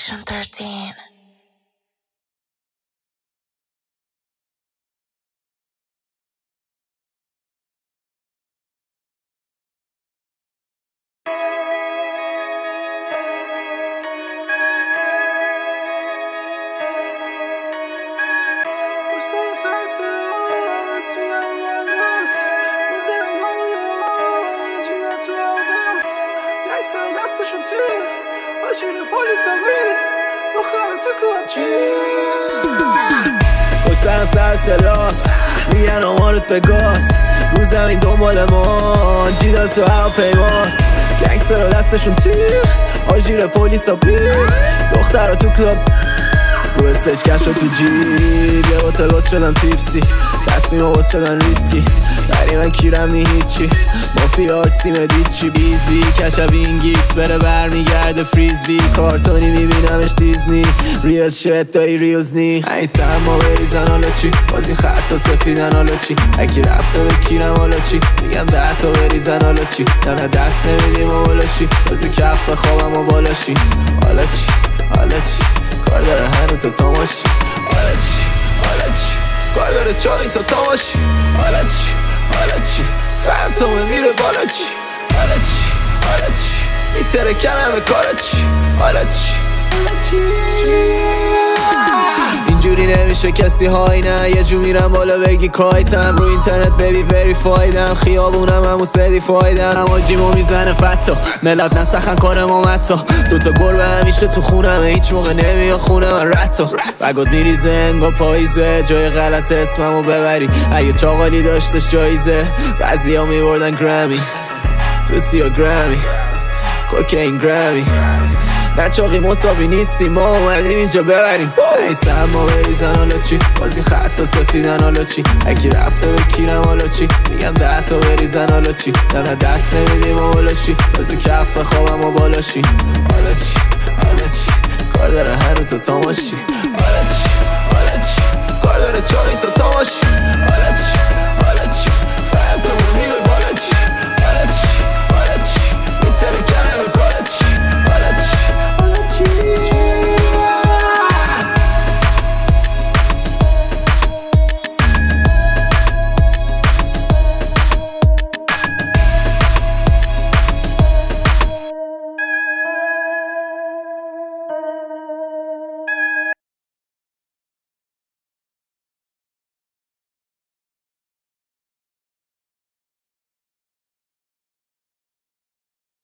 Section 13. دستشون تیر آشیر پلیسا بی بخواه تو کلاب حسن سر سلاس میگن آمارت به گاز رو زمین دنبال ما جیدال تو هواپیماس گنگسترها دستشون تیر آژیر پلیسا بیر دخترها تو کلاب رو استیج کشو تو جیب یه باتل باز شدن تیپسی تصمیم باز شدن ریسکی بری من کیرم نی هیچی مافیا تیم دیچی بیزی کشب این گیکس بره برمیگرده فریزبی کارتونی میبینمش دیزنی ریل شت دایی ریلز نی این سرما بریزن حالا چی باز این خطا سفیدن حالا چی اکی رفته به کیرم حالا چی میگم 10 تا بریزن حالا چی نه دست نمیدیم و بالا شی بازی کف خوابم و بالا شی حالا چی حالا چی کار داره هنو تو تاماشی حالا چی حالا چی کار داره چاری تو تاماشی حالا چی حالا چی فهمتومه میره بالا چی حالا چی حالا چی میتره کنمه کارا چی حالا چی اینجوری نمیشه کسی های نه یه جو میرم بالا بگی کایتم رو اینترنت ببی وریفایدم خیابونم همون سردیفایدم آجیمو میزنه فتا ملت نسخن کار ما متا دوتا گربه همیشه تو خونم هیچ موقع نمیا خونه من رتا بگات میریزه انگا پاییزه جای غلط اسممو ببری اگه چاقالی داشتش جایزه بعضی ها میبردن گرامی تو 30 گرامی کوکین گرامی نچاقی مساوی نیستیم ما اومدیم اینجا ببریم این سرما بریزن حالا چی باز این خطا سفیدن حالا چی اکی رفته به کیرم حالا چی میگم 10 تا بریزن حالا چی نه دست نمیدیم و بالا شی بازی کف خوابم و بالا شی حالا چی حالا چی کار داره هنو تو تاماشی حالا چی حالا چی کار داره چاری تو تاماشی